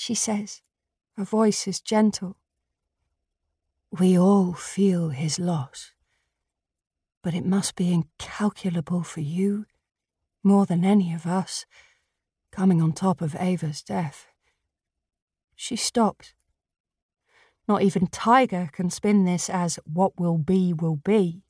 she says. Her voice is gentle. We all feel his loss, but it must be incalculable for you, more than any of us, coming on top of Ava's death. She stops. Not even Tiger can spin this as what will be will be.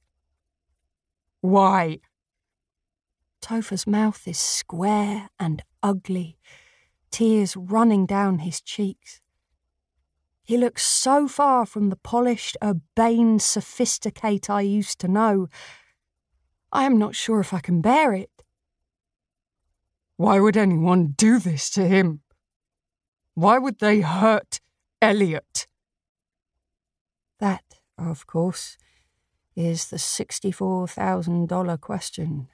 Why? Topher's mouth is square and ugly, tears running down his cheeks. He looks so far from the polished, urbane sophisticate I used to know. I am not sure if I can bear it. Why would anyone do this to him? Why would they hurt Elliot? That, of course, is the $64,000 question.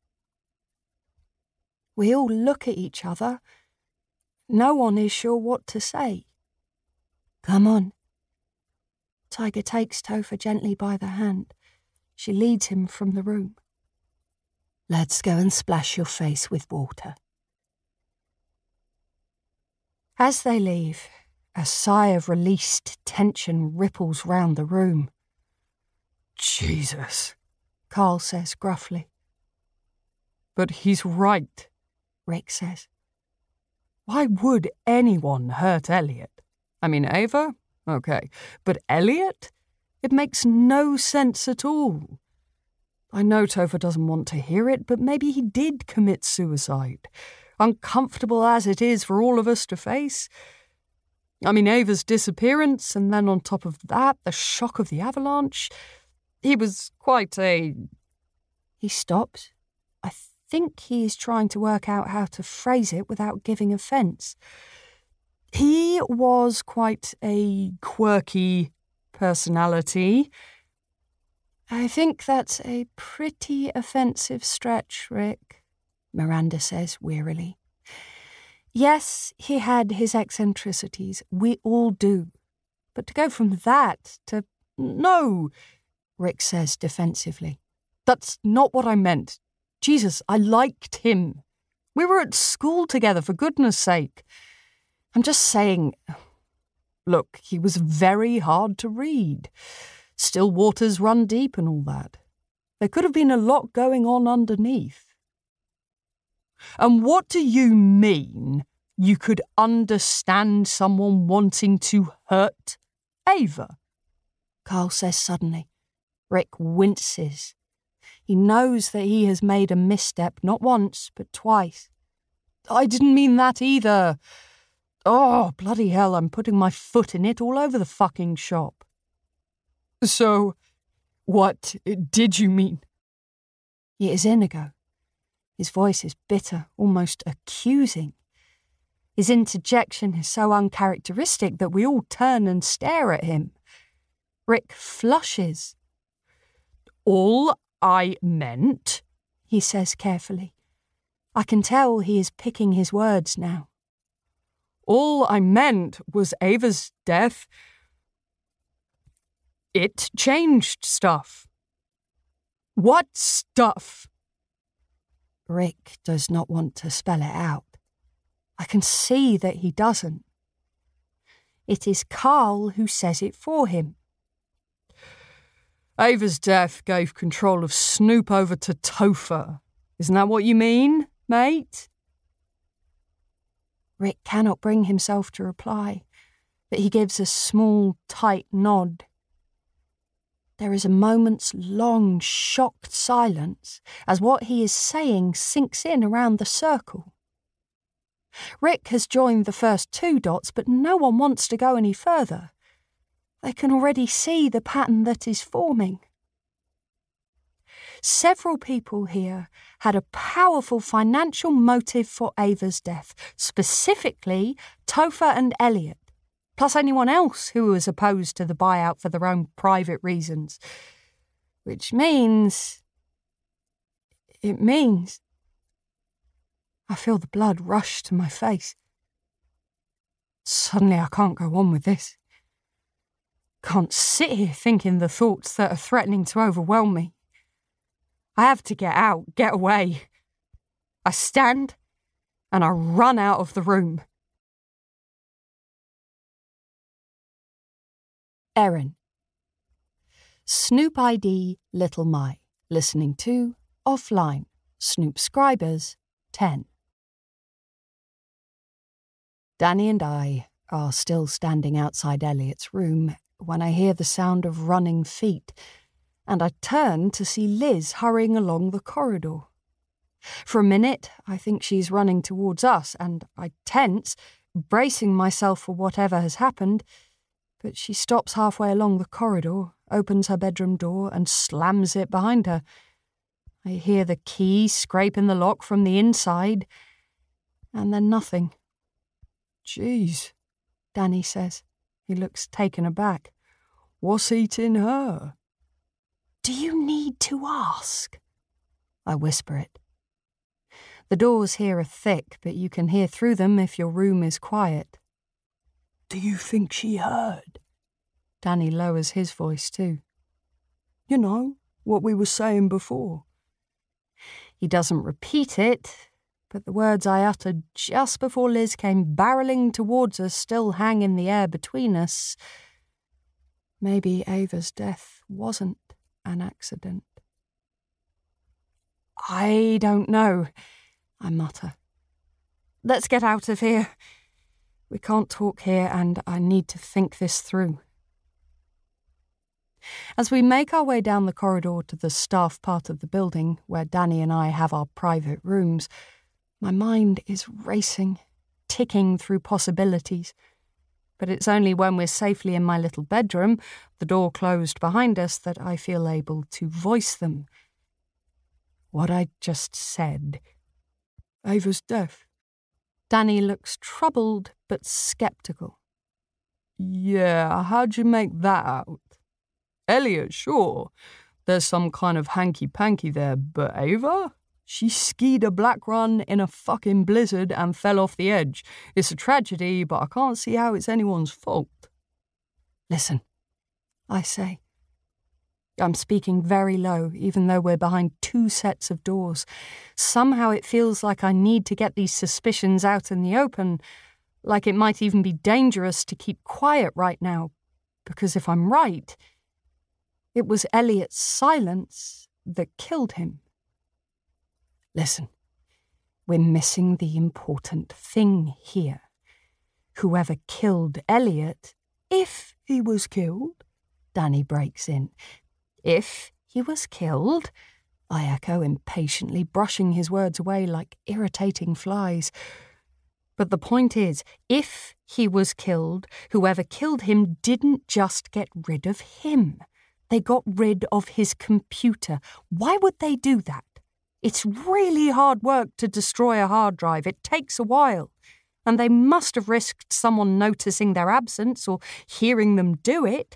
We all look at each other. No one is sure what to say. Come on. Tiger takes Topher gently by the hand. She leads him from the room. Let's go and splash your face with water. As they leave, a sigh of released tension ripples round the room. Jesus, Carl says gruffly. But he's right, Rick says. Why would anyone hurt Elliot? I mean, Ava? Okay. But Elliot? It makes no sense at all. I know Topher doesn't want to hear it, but maybe he did commit suicide. Uncomfortable as it is for all of us to face. I mean, Ava's disappearance, and then on top of that, the shock of the avalanche. He was quite a... He stops. I think he is trying to work out how to phrase it without giving offence. He was quite a quirky personality. I think that's a pretty offensive stretch, Rick, Miranda says wearily. Yes, he had his eccentricities. We all do. But to go from that to... No, Rick says defensively. That's not what I meant. Jesus, I liked him. We were at school together, for goodness sake. I'm just saying... Look, he was very hard to read. Still waters run deep and all that. There could have been a lot going on underneath. And what do you mean you could understand someone wanting to hurt Ava? Carl says suddenly. Rick winces. He knows that he has made a misstep not once, but twice. I didn't mean that either. Oh, bloody hell, I'm putting my foot in it all over the fucking shop. So, what did you mean? It is Inigo. His voice is bitter, almost accusing. His interjection is so uncharacteristic that we all turn and stare at him. Rick flushes. All I meant, he says carefully. I can tell he is picking his words now. All I meant was Ava's death. It changed stuff. What stuff? Rick does not want to spell it out. I can see that he doesn't. It is Carl who says it for him. Ava's death gave control of Snoop over to Topher. Isn't that what you mean, mate? Rick cannot bring himself to reply, but he gives a small, tight nod. There is a moment's long, shocked silence as what he is saying sinks in around the circle. Rick has joined the first two dots, but no one wants to go any further. They can already see the pattern that is forming. Several people here had a powerful financial motive for Ava's death, specifically Topher and Elliot, plus anyone else who was opposed to the buyout for their own private reasons. Which means... It means... I feel the blood rush to my face. Suddenly I can't go on with this. Can't sit here thinking the thoughts that are threatening to overwhelm me. I have to get out, get away. I stand and I run out of the room. Erin. Snoop ID Little My. Listening to Offline. Snoop Scribers 10. Danny and I are still standing outside Elliot's room when I hear the sound of running feet, and I turn to see Liz hurrying along the corridor. For a minute, I think she's running towards us, and I tense, bracing myself for whatever has happened, but she stops halfway along the corridor, opens her bedroom door, and slams it behind her. I hear the key scraping the lock from the inside, and then nothing. "Geez," Danny says. He looks taken aback. "What's eating her?" "Do you need to ask?" I whisper it. The doors here are thick, but you can hear through them if your room is quiet. "Do you think she heard?" Danny lowers his voice too. "You know, what we were saying before." He doesn't repeat it, but the words I uttered just before Liz came barreling towards us still hang in the air between us. Maybe Ava's death wasn't an accident. "I don't know," I mutter. "Let's get out of here. We can't talk here, and I need to think this through." As we make our way down the corridor to the staff part of the building, where Danny and I have our private rooms, my mind is racing, ticking through possibilities. But it's only when we're safely in my little bedroom, the door closed behind us, that I feel able to voice them. What I just said. "Ava's death." Danny looks troubled but sceptical. "Yeah, how'd you make that out?" "Elliot, sure. There's some kind of hanky-panky there, but Ava? She skied a black run in a fucking blizzard and fell off the edge. It's a tragedy, but I can't see how it's anyone's fault." "Listen," I say. I'm speaking very low, even though we're behind two sets of doors. Somehow it feels like I need to get these suspicions out in the open, like it might even be dangerous to keep quiet right now, because if I'm right, it was Elliot's silence that killed him. Listen, we're missing the important thing here. Whoever killed Elliot, if he was killed, Danny breaks in. "If he was killed," I echo impatiently, brushing his words away like irritating flies. But the point is, if he was killed, whoever killed him didn't just get rid of him. They got rid of his computer. Why would they do that? It's really hard work to destroy a hard drive. It takes a while. And they must have risked someone noticing their absence or hearing them do it.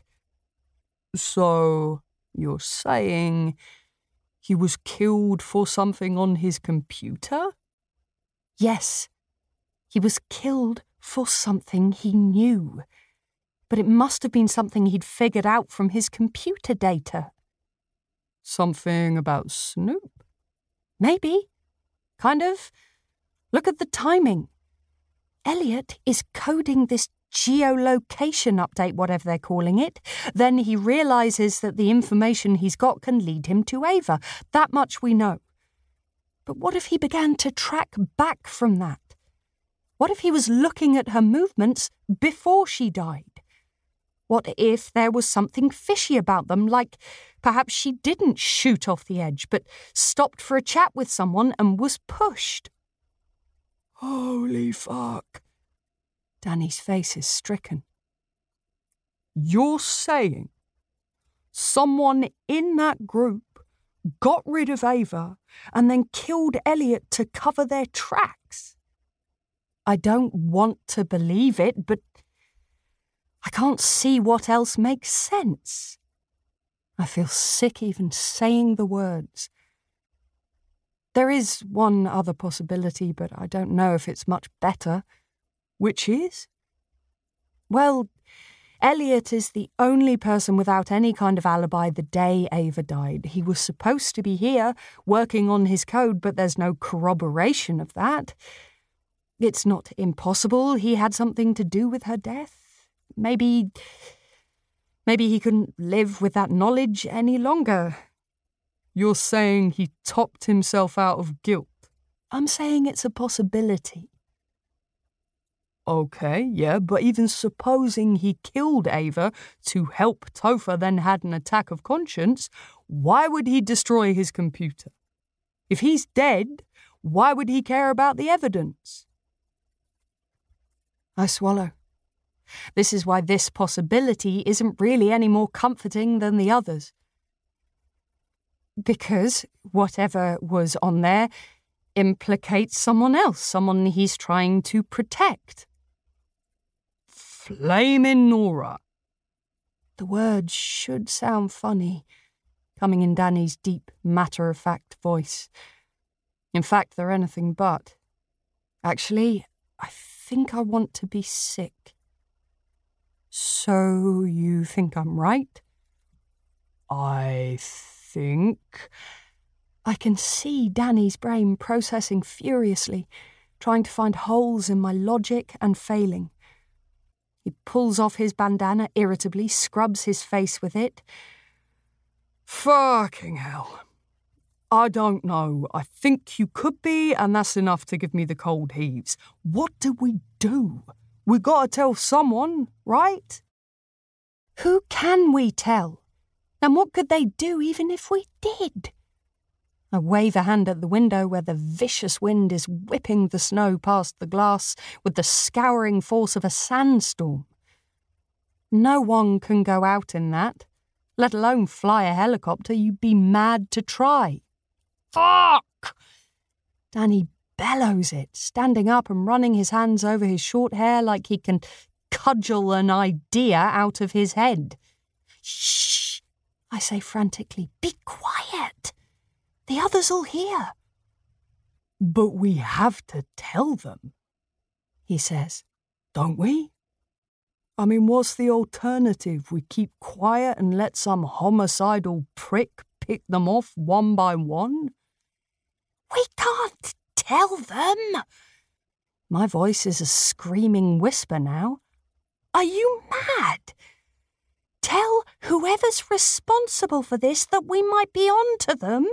"So you're saying he was killed for something on his computer?" "Yes. He was killed for something he knew. But it must have been something he'd figured out from his computer data." "Something about Snoop?" "Maybe. Kind of. Look at the timing. Elliot is coding this geolocation update, whatever they're calling it. Then he realises that the information he's got can lead him to Ava. That much we know. But what if he began to track back from that? What if he was looking at her movements before she died? What if there was something fishy about them, like perhaps she didn't shoot off the edge, but stopped for a chat with someone and was pushed?" "Holy fuck." Danny's face is stricken. "You're saying someone in that group got rid of Ava and then killed Elliot to cover their tracks?" I don't want to believe it, but I can't see what else makes sense. I feel sick even saying the words. There is one other possibility, but I don't know if it's much better. "Which is?" "Well, Elliot is the only person without any kind of alibi the day Ava died. He was supposed to be here, working on his code, but there's no corroboration of that. It's not impossible he had something to do with her death. Maybe Maybe he couldn't live with that knowledge any longer. You're saying he topped himself out of guilt? I'm saying it's a possibility. Okay, yeah, but even supposing he killed Ava to help Topher, then had an attack of conscience, why would he destroy his computer? If he's dead, why would he care about the evidence? I swallow. This is why this possibility isn't really any more comforting than the others. Because whatever was on there implicates someone else, someone he's trying to protect. Flamin' Nora. The words should sound funny, coming in Danny's deep, matter-of-fact voice. In fact, they're anything but. Actually, I think I want to be sick. So you think I'm right? I think... I can see Danny's brain processing furiously, trying to find holes in my logic and failing. He pulls off his bandana irritably, scrubs his face with it. Fucking hell. I don't know. I think you could be, and that's enough to give me the cold heaves. What do we do? We gotta tell someone, right? Who can we tell? And what could they do even if we did? I wave a hand at the window where the vicious wind is whipping the snow past the glass with the scouring force of a sandstorm. No one can go out in that, let alone fly a helicopter. You'd be mad to try. Fuck! Danny bellows it, standing up and running his hands over his short hair like he can cudgel an idea out of his head. Shh! I say frantically. Be quiet! The others'll hear. But we have to tell them, he says. Don't we? I mean, what's the alternative? We keep quiet and let some homicidal prick pick them off one by one? We can't tell them. My voice is a screaming whisper now. Are you mad? Tell whoever's responsible for this that we might be on to them.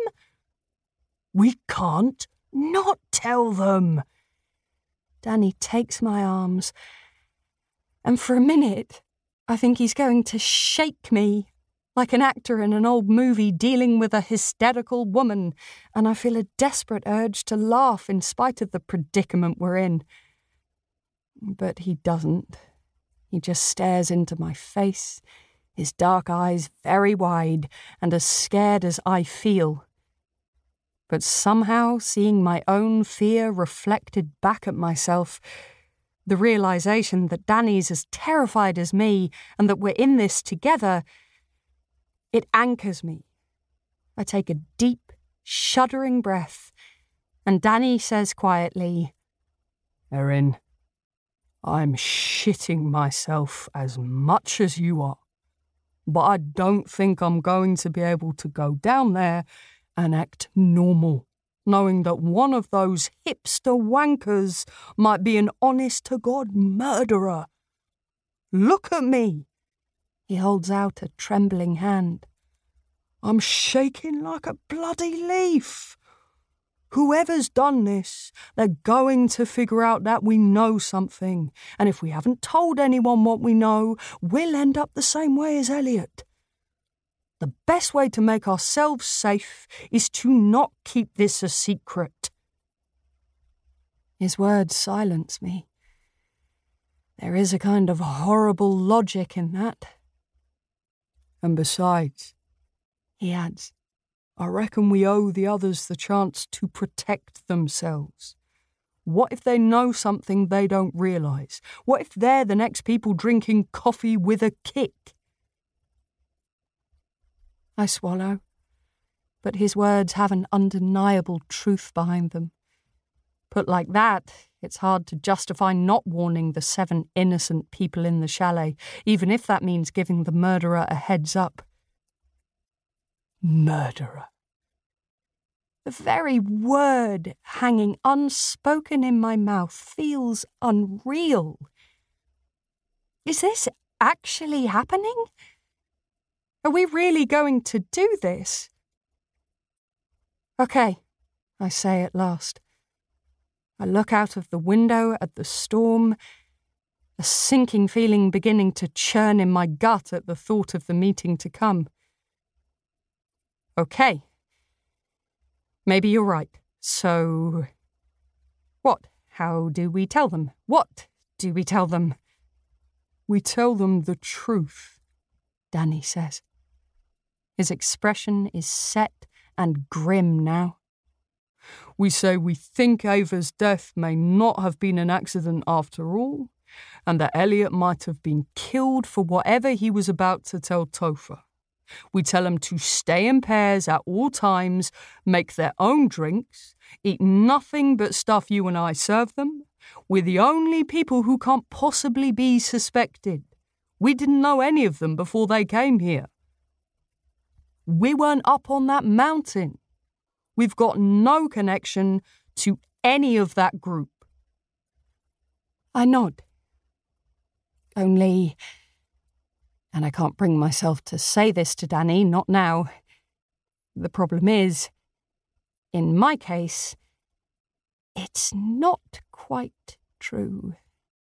We can't not tell them. Danny takes my arms, and for a minute, I think he's going to shake me, like an actor in an old movie dealing with a hysterical woman, and I feel a desperate urge to laugh in spite of the predicament we're in. But he doesn't. He just stares into my face, his dark eyes very wide and as scared as I feel. But somehow, seeing my own fear reflected back at myself, the realization that Danny's as terrified as me and that we're in this together, it anchors me. I take a deep, shuddering breath, and Danny says quietly, Erin, I'm shitting myself as much as you are, but I don't think I'm going to be able to go down there and act normal, knowing that one of those hipster wankers might be an honest-to-God murderer. Look at me. He holds out a trembling hand. I'm shaking like a bloody leaf. Whoever's done this, they're going to figure out that we know something, and if we haven't told anyone what we know, we'll end up the same way as Elliot. The best way to make ourselves safe is to not keep this a secret. His words silence me. There is a kind of horrible logic in that. And besides, he adds, I reckon we owe the others the chance to protect themselves. What if they know something they don't realise? What if they're the next people drinking coffee with a kick? I swallow, but his words have an undeniable truth behind them. Put like that, it's hard to justify not warning the 7 innocent people in the chalet, even if that means giving the murderer a heads up. Murderer. The very word hanging unspoken in my mouth feels unreal. Is this actually happening? Are we really going to do this? Okay, I say at last. I look out of the window at the storm, a sinking feeling beginning to churn in my gut at the thought of the meeting to come. Okay. Maybe you're right. So, what? How do we tell them? What do we tell them? We tell them the truth, Danny says. His expression is set and grim now. We say we think Ava's death may not have been an accident after all, and that Elliot might have been killed for whatever he was about to tell Topher. We tell them to stay in pairs at all times, make their own drinks, eat nothing but stuff you and I serve them. We're the only people who can't possibly be suspected. We didn't know any of them before they came here. We weren't up on that mountain. We've got no connection to any of that group. I nod. Only, and I can't bring myself to say this to Danny, not now. The problem is, in my case, it's not quite true.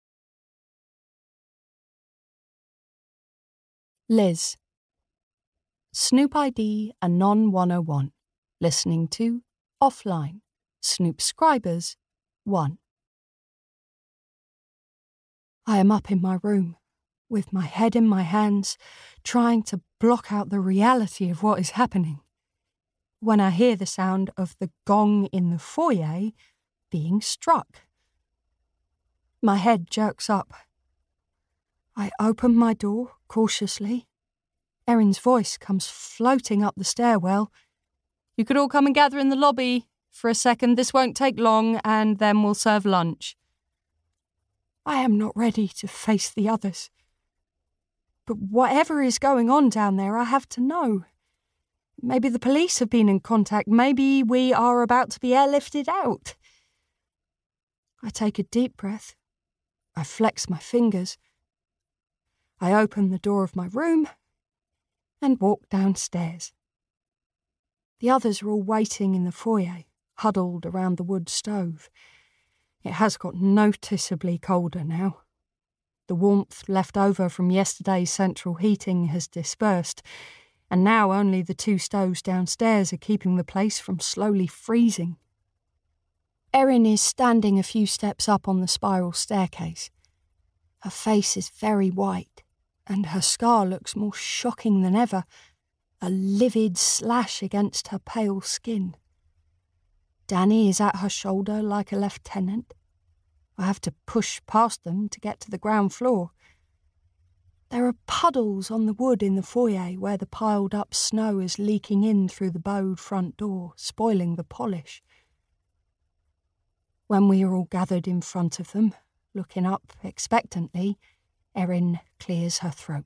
Liz. Snoop ID Anon 101. Listening to Offline. Snoopscribers 1. I am up in my room, with my head in my hands, trying to block out the reality of what is happening, when I hear the sound of the gong in the foyer being struck. My head jerks up. I open my door cautiously. Erin's voice comes floating up the stairwell. You could all come and gather in the lobby for a second. This won't take long, and then we'll serve lunch. I am not ready to face the others. But whatever is going on down there, I have to know. Maybe the police have been in contact. Maybe we are about to be airlifted out. I take a deep breath. I flex my fingers. I open the door of my room and walk downstairs. The others are all waiting in the foyer, huddled around the wood stove. It has got noticeably colder now. The warmth left over from yesterday's central heating has dispersed, and now only the 2 stoves downstairs are keeping the place from slowly freezing. Erin is standing a few steps up on the spiral staircase. Her face is very white, and her scar looks more shocking than ever, a livid slash against her pale skin. Danny is at her shoulder like a lieutenant. I have to push past them to get to the ground floor. There are puddles on the wood in the foyer where the piled-up snow is leaking in through the bowed front door, spoiling the polish. When we are all gathered in front of them, looking up expectantly, Erin clears her throat.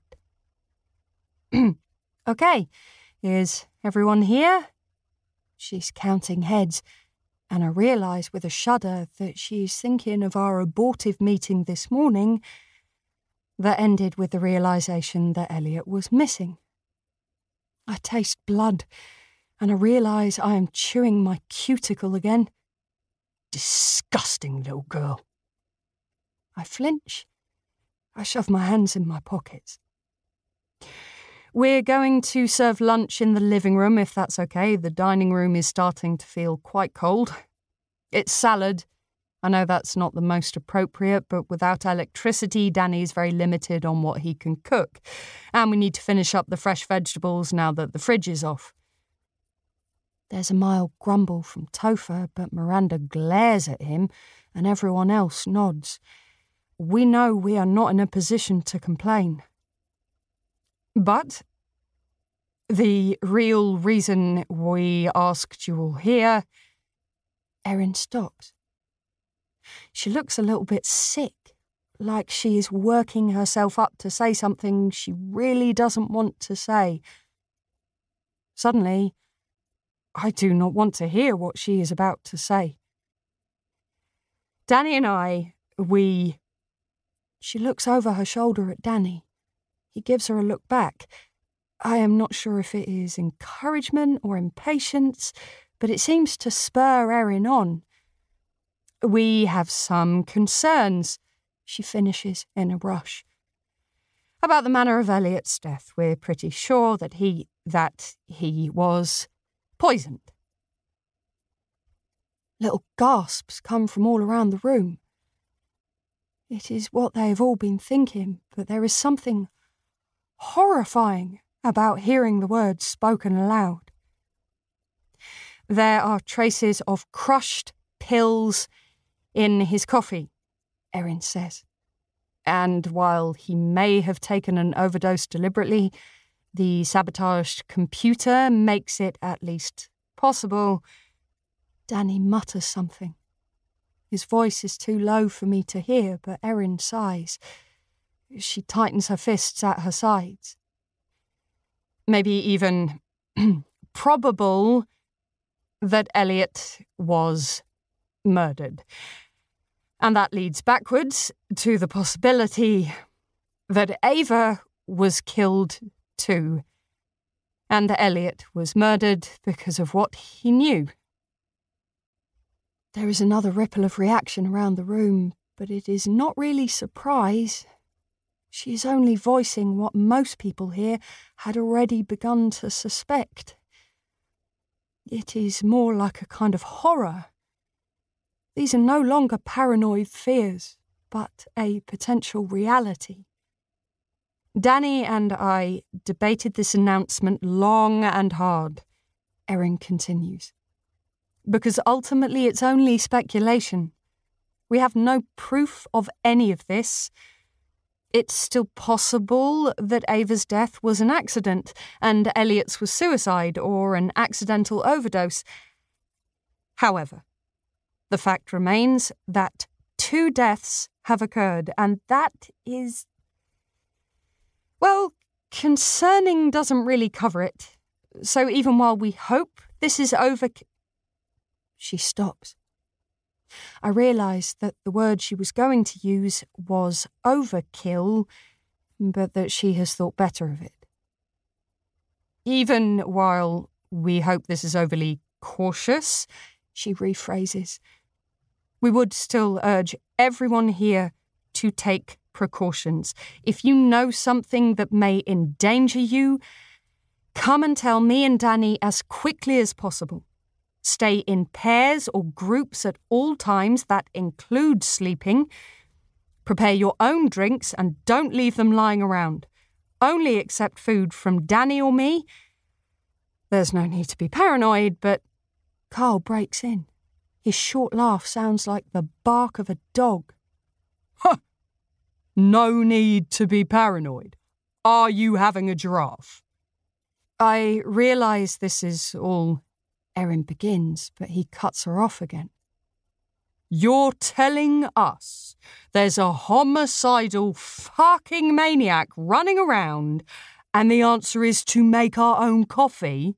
Okay, is everyone here? She's counting heads, and I realise with a shudder that she's thinking of our abortive meeting this morning that ended with the realisation that Elliot was missing. I taste blood, and I realise I am chewing my cuticle again. Disgusting little girl. I flinch. I shove my hands in my pockets. We're going to serve lunch in the living room, if that's okay. The dining room is starting to feel quite cold. It's salad. I know that's not the most appropriate, but without electricity, Danny's very limited on what he can cook. And we need to finish up the fresh vegetables now that the fridge is off. There's a mild grumble from Topher, but Miranda glares at him, and everyone else nods. We know we are not in a position to complain. But the real reason we asked you all here... Erin stops. She looks a little bit sick, like she is working herself up to say something she really doesn't want to say. Suddenly, I do not want to hear what she is about to say. Danny and I, She looks over her shoulder at Danny. He gives her a look back. I am not sure if it is encouragement or impatience, but it seems to spur Erin on. We have some concerns, she finishes in a rush. About the manner of Elliot's death. We're pretty sure that he was poisoned. Little gasps come from all around the room. It is what they have all been thinking, but there is something horrifying about hearing the words spoken aloud. There are traces of crushed pills in his coffee, Erin says. And while he may have taken an overdose deliberately, the sabotaged computer makes it at least possible. Danny mutters something. His voice is too low for me to hear, but Erin sighs. She tightens her fists at her sides. Maybe even probable that Elliot was murdered. And that leads backwards to the possibility that Ava was killed too, and Elliot was murdered because of what he knew. There is another ripple of reaction around the room, but it is not really surprise. She is only voicing what most people here had already begun to suspect. It is more like a kind of horror. These are no longer paranoid fears, but a potential reality. Danny and I debated this announcement long and hard, Erin continues. Because ultimately it's only speculation. We have no proof of any of this. It's still possible that Ava's death was an accident and Elliot's was suicide or an accidental overdose. However, the fact remains that 2 deaths have occurred, and that is... well, concerning doesn't really cover it. So even while we hope this is over... She stops. I realise that the word she was going to use was overkill, but that she has thought better of it. Even while we hope this is overly cautious, she rephrases, we would still urge everyone here to take precautions. If you know something that may endanger you, come and tell me and Danny as quickly as possible. Stay in pairs or groups at all times, that includes sleeping. Prepare your own drinks and don't leave them lying around. Only accept food from Danny or me. There's no need to be paranoid, but... Carl breaks in. His short laugh sounds like the bark of a dog. Huh! No need to be paranoid. Are you having a giraffe? I realise this is all... Erin begins, but he cuts her off again. You're telling us there's a homicidal fucking maniac running around and the answer is to make our own coffee?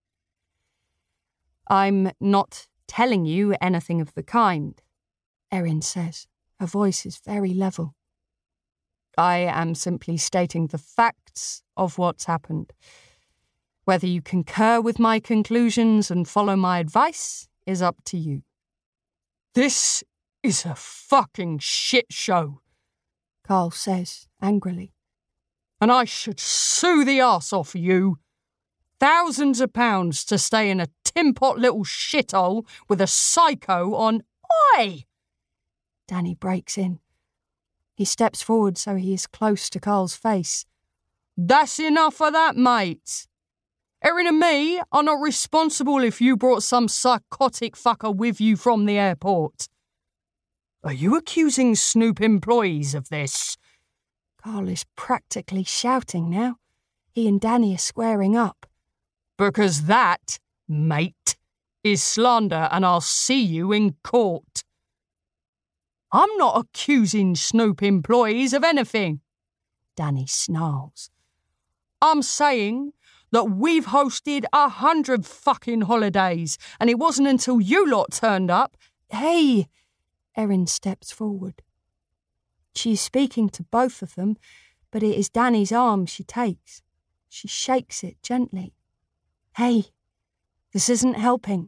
I'm not telling you anything of the kind, Erin says. Her voice is very level. I am simply stating the facts of what's happened. Whether you concur with my conclusions and follow my advice is up to you. This is a fucking shit show, Carl says angrily. And I should sue the arse off you. Thousands of pounds to stay in a tin-pot little shithole with a psycho on... Oi! Danny breaks in. He steps forward so he is close to Carl's face. That's enough of that, mate. Erin and me are not responsible if you brought some psychotic fucker with you from the airport. Are you accusing Snoop employees of this? Carl is practically shouting now. He and Danny are squaring up. Because that, mate, is slander and I'll see you in court. I'm not accusing Snoop employees of anything, Danny snarls. I'm saying that we've hosted 100 fucking holidays and it wasn't until you lot turned up. Hey, Erin steps forward. She's speaking to both of them, but it is Danny's arm she takes. She shakes it gently. Hey, this isn't helping.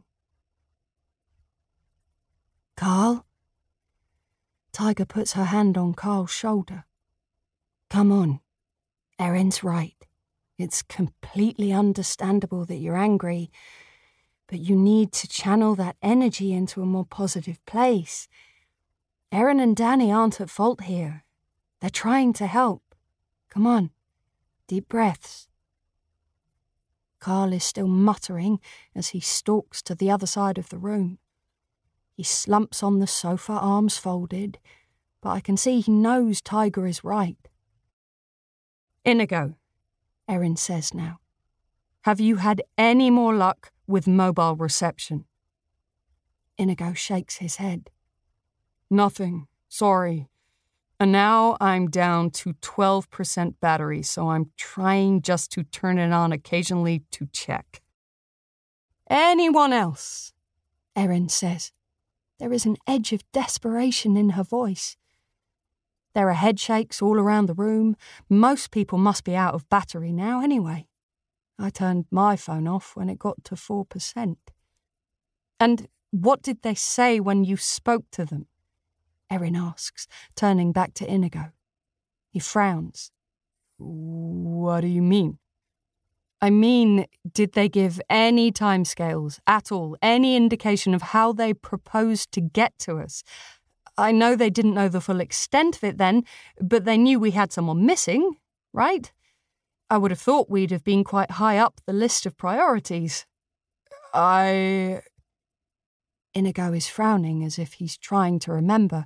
Carl? Tiger puts her hand on Carl's shoulder. Come on. Erin's right. It's completely understandable that you're angry, but you need to channel that energy into a more positive place. Erin and Danny aren't at fault here. They're trying to help. Come on. Deep breaths. Carl is still muttering as he stalks to the other side of the room. He slumps on the sofa, arms folded, but I can see he knows Tiger is right. Inigo, Erin says now. Have you had any more luck with mobile reception? Inigo shakes his head. Nothing, sorry. And now I'm down to 12% battery, so I'm trying just to turn it on occasionally to check. Anyone else? Erin says. There is an edge of desperation in her voice. There are head shakes all around the room. Most people must be out of battery now anyway. I turned my phone off when it got to 4%. And what did they say when you spoke to them? Erin asks, turning back to Inigo. He frowns. What do you mean? I mean, did they give any timescales at all, any indication of how they proposed to get to us? I know they didn't know the full extent of it then, but they knew we had someone missing, right? I would have thought we'd have been quite high up the list of priorities. Inigo is frowning as if he's trying to remember.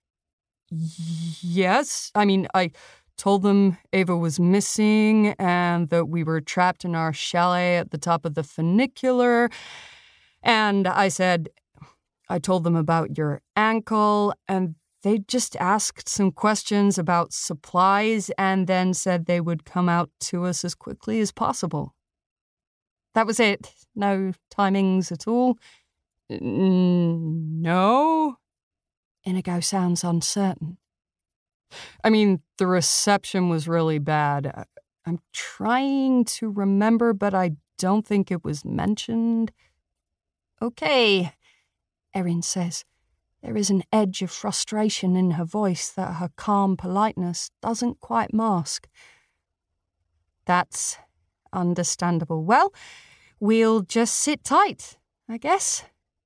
Yes, I told them Ava was missing and that we were trapped in our chalet at the top of the funicular. And I told them about your ankle, and they just asked some questions about supplies and then said they would come out to us as quickly as possible. That was it. No timings at all. No? Inigo sounds uncertain. The reception was really bad. I'm trying to remember, but I don't think it was mentioned. Okay, Erin says. There is an edge of frustration in her voice that her calm politeness doesn't quite mask. That's understandable. Well, we'll just sit tight, I guess.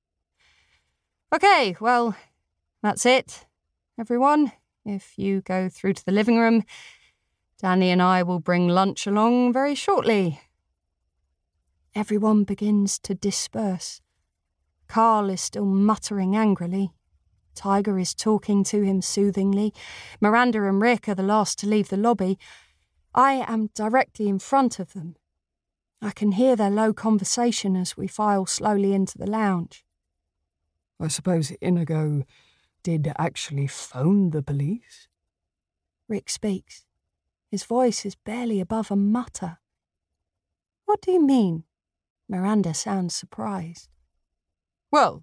Okay, well, that's it, everyone. If you go through to the living room, Danny and I will bring lunch along very shortly. Everyone begins to disperse. Carl is still muttering angrily. Tiger is talking to him soothingly. Miranda and Rick are the last to leave the lobby. I am directly in front of them. I can hear their low conversation as we file slowly into the lounge. I suppose Inigo did actually phone the police? Rick speaks. His voice is barely above a mutter. What do you mean? Miranda sounds surprised. Well,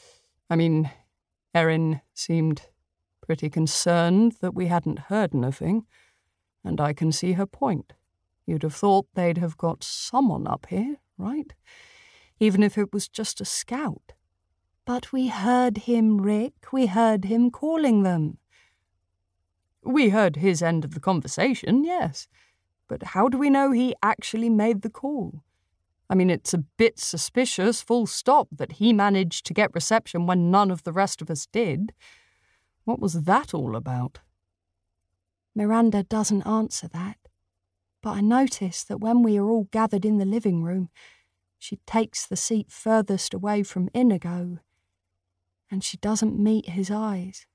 Erin seemed pretty concerned that we hadn't heard anything, and I can see her point. You'd have thought they'd have got someone up here, right? Even if it was just a scout. But we heard him, Rick. We heard him calling them. We heard his end of the conversation, yes. But how do we know he actually made the call? It's a bit suspicious, full stop, that he managed to get reception when none of the rest of us did. What was that all about? Miranda doesn't answer that. But I notice that when we are all gathered in the living room, she takes the seat furthest away from Inigo, and she doesn't meet his eyes.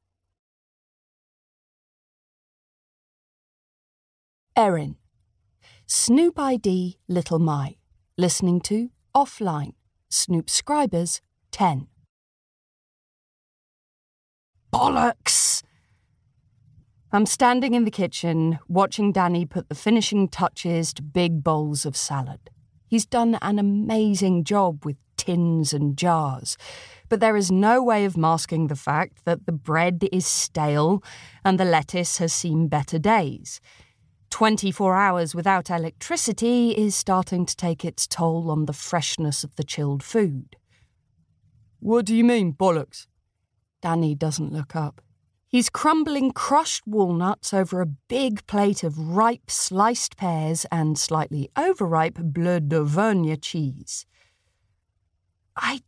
Erin. Snoop ID Little My. Listening to Offline. Snoopscribers 10. Bollocks! I'm standing in the kitchen, watching Danny put the finishing touches to big bowls of salad. He's done an amazing job with tins and jars, but there is no way of masking the fact that the bread is stale and the lettuce has seen better days. 24 hours without electricity is starting to take its toll on the freshness of the chilled food. What do you mean, bollocks? Danny doesn't look up. He's crumbling crushed walnuts over a big plate of ripe sliced pears and slightly overripe Bleu d'Auvergne cheese. I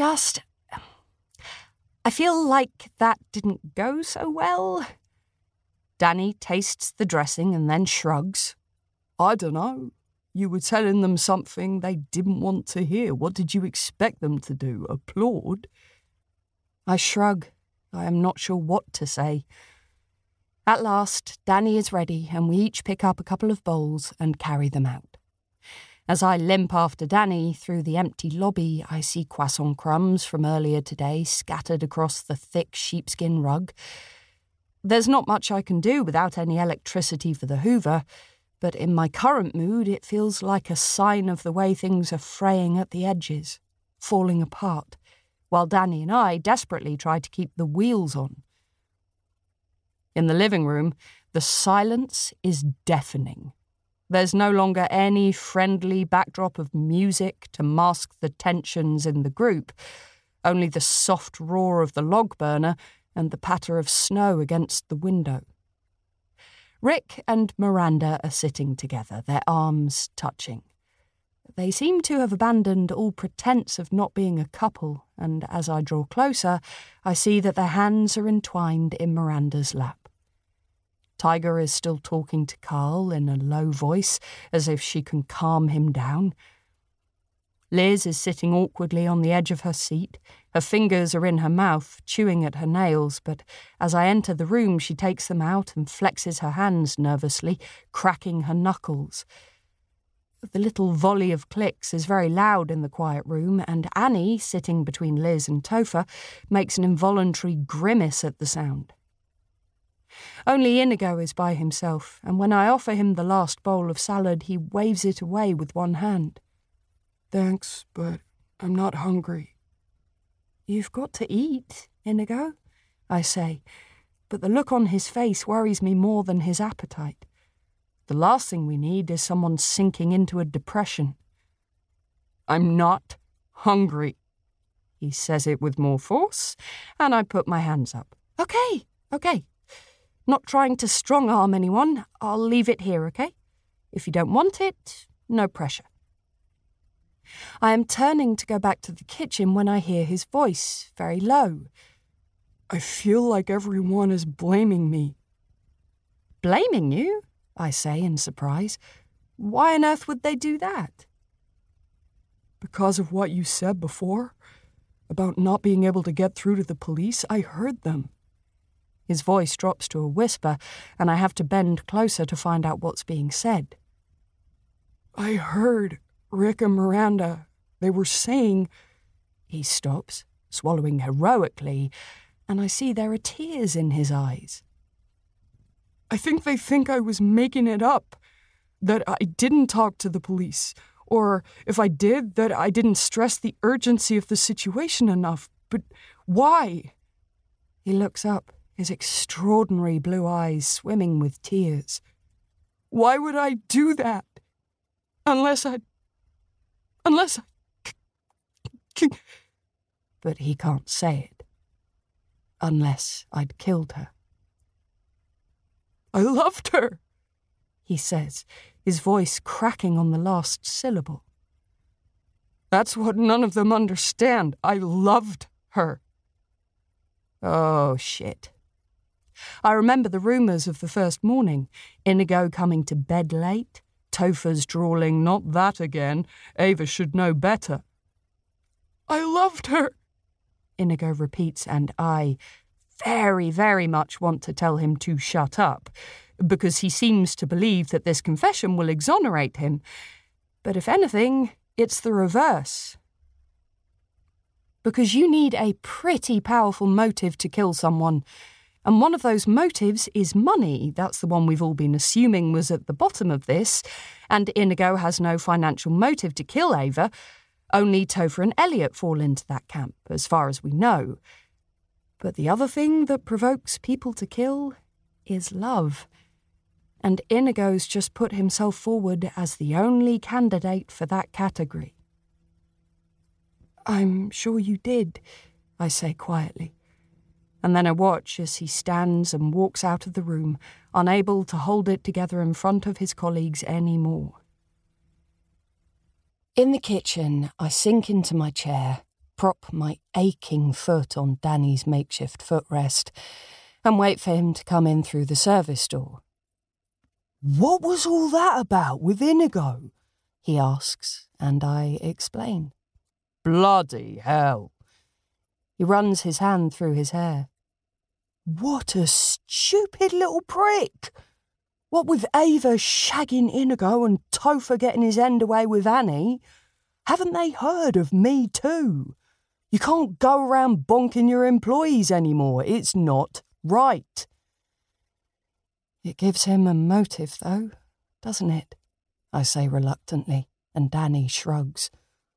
feel like that didn't go so well. Danny tastes the dressing and then shrugs. I dunno. You were telling them something they didn't want to hear. What did you expect them to do? Applaud? I shrug. I am not sure what to say. At last, Danny is ready and we each pick up a couple of bowls and carry them out. As I limp after Danny through the empty lobby, I see croissant crumbs from earlier today scattered across the thick sheepskin rug. There's not much I can do without any electricity for the Hoover, but in my current mood it feels like a sign of the way things are fraying at the edges, falling apart, while Danny and I desperately try to keep the wheels on. In the living room, the silence is deafening. There's no longer any friendly backdrop of music to mask the tensions in the group, only the soft roar of the log burner and the patter of snow against the window. Rick and Miranda are sitting together, their arms touching. They seem to have abandoned all pretense of not being a couple, and as I draw closer, I see that their hands are entwined in Miranda's lap. Tiger is still talking to Carl in a low voice, as if she can calm him down. Liz is sitting awkwardly on the edge of her seat. Her fingers are in her mouth, chewing at her nails, but as I enter the room, she takes them out and flexes her hands nervously, cracking her knuckles. The little volley of clicks is very loud in the quiet room, and Annie, sitting between Liz and Topher, makes an involuntary grimace at the sound. Only Inigo is by himself, and when I offer him the last bowl of salad, he waves it away with one hand. Thanks, but I'm not hungry. You've got to eat, Inigo, I say, but the look on his face worries me more than his appetite. The last thing we need is someone sinking into a depression. I'm not hungry. He says it with more force, and I put my hands up. Okay. Not trying to strong-arm anyone. I'll leave it here, okay? If you don't want it, no pressure. I am turning to go back to the kitchen when I hear his voice, very low. I feel like everyone is blaming me. Blaming you? I say in surprise. Why on earth would they do that? Because of what you said before, about not being able to get through to the police. I heard them. His voice drops to a whisper, and I have to bend closer to find out what's being said. I heard Rick and Miranda. They were saying... He stops, swallowing heroically, and I see there are tears in his eyes. I think they think I was making it up, that I didn't talk to the police, or if I did, that I didn't stress the urgency of the situation enough. But why? He looks up, his extraordinary blue eyes swimming with tears. Why would I do that? Unless I... But he can't say it. Unless I'd killed her. I loved her, he says, his voice cracking on the last syllable. That's what none of them understand. I loved her. Oh, shit. I remember the rumours of the first morning, Inigo coming to bed late, Topher's drawling, "Not that again, Ava should know better." I loved her, Inigo repeats, and I very, very much want to tell him to shut up, because he seems to believe that this confession will exonerate him. But if anything, it's the reverse. Because you need a pretty powerful motive to kill someone, and one of those motives is money. That's the one we've all been assuming was at the bottom of this, and Inigo has no financial motive to kill Ava. Only Topher and Elliot fall into that camp, as far as we know. But the other thing that provokes people to kill is love. and Inigo's just put himself forward as the only candidate for that category. I'm sure you did, I say quietly, and then I watch as he stands and walks out of the room, unable to hold it together in front of his colleagues any more. In the kitchen, I sink into my chair, prop my aching foot on Danny's makeshift footrest, and wait for him to come in through the service door. "What was all that about with Inigo?" he asks, and I explain. Bloody hell. He runs his hand through his hair. "What a stupid little prick! What with Ava shagging Inigo and Topher getting his end away with Annie, haven't they heard of Me Too? You can't go around bonking your employees anymore. It's not right." It gives him a motive, though, doesn't it? I say reluctantly, and Danny shrugs.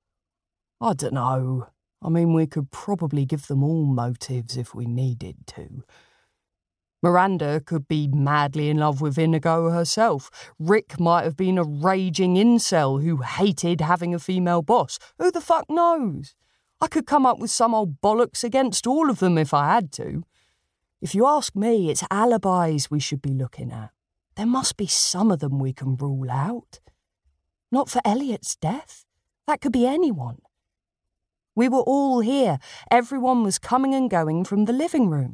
I don't know. I mean, we could probably give them all motives if we needed to. Miranda could be madly in love with Inigo herself. Rick might have been a raging incel who hated having a female boss. Who the fuck knows? I could come up with some old bollocks against all of them if I had to. If you ask me, it's alibis we should be looking at. There must be some of them we can rule out. Not for Elliot's death. That could be anyone. We were all here. Everyone was coming and going from the living room.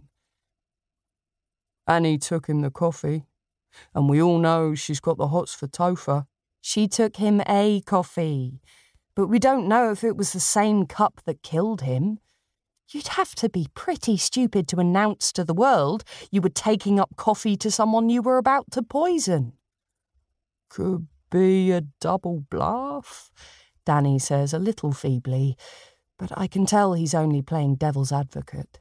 Annie took him the coffee, and we all know she's got the hots for Topher. She took him a coffee, but we don't know if it was the same cup that killed him. You'd have to be pretty stupid to announce to the world you were taking up coffee to someone you were about to poison. Could be a double bluff, Danny says a little feebly, but I can tell he's only playing devil's advocate.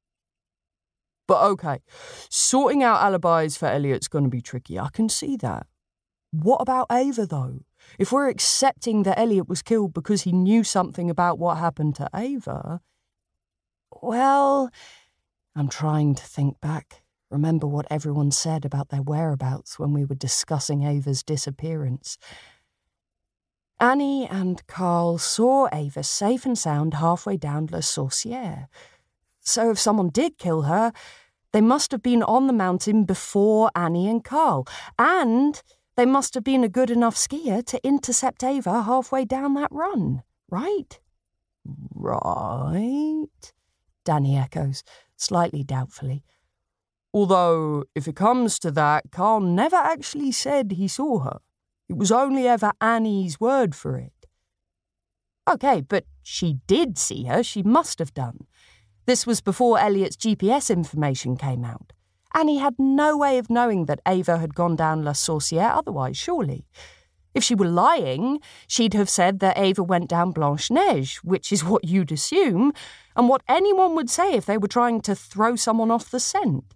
But okay, sorting out alibis for Elliot's going to be tricky. I can see that. What about Ava, though? If we're accepting that Elliot was killed because he knew something about what happened to Ava... Well, I'm trying to think back, remember what everyone said about their whereabouts when we were discussing Ava's disappearance. Annie and Carl saw Ava safe and sound halfway down La Sorcière. So if someone did kill her, they must have been on the mountain before Annie and Carl, and they must have been a good enough skier to intercept Ava halfway down that run, right? Right, Danny echoes, slightly doubtfully. Although, if it comes to that, Carl never actually said he saw her. It was only ever Annie's word for it. Okay, but she did see her, she must have done. This was before Elliot's GPS information came out. Annie had no way of knowing that Ava had gone down La Sorcière otherwise, surely. If she were lying, she'd have said that Ava went down Blanche-Neige, which is what you'd assume, and what anyone would say if they were trying to throw someone off the scent.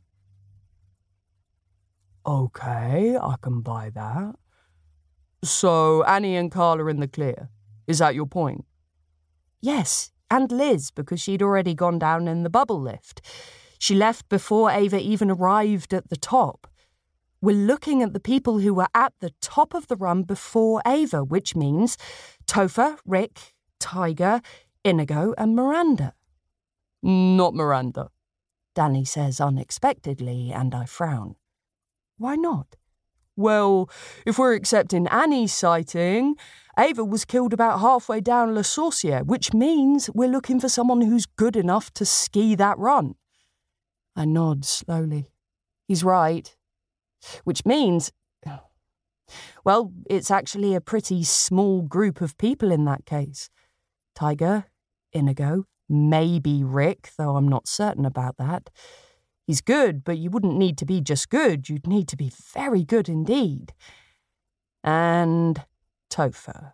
Okay, I can buy that. So Annie and Carl are in the clear. Is that your point? Yes, and Liz, because she'd already gone down in the bubble lift. She left before Ava even arrived at the top. We're looking at the people who were at the top of the run before Ava, which means Topher, Rick, Tiger, Inigo and Miranda. Not Miranda, Danny says unexpectedly, and I frown. Why not? Well, if we're accepting Annie's sighting, Ava was killed about halfway down La Sorcière, which means we're looking for someone who's good enough to ski that run. I nod slowly. He's right. Which means, well, it's actually a pretty small group of people in that case. Tiger, Inigo, maybe Rick, though I'm not certain about that. He's good, but you wouldn't need to be just good. You'd need to be very good indeed. And Topher.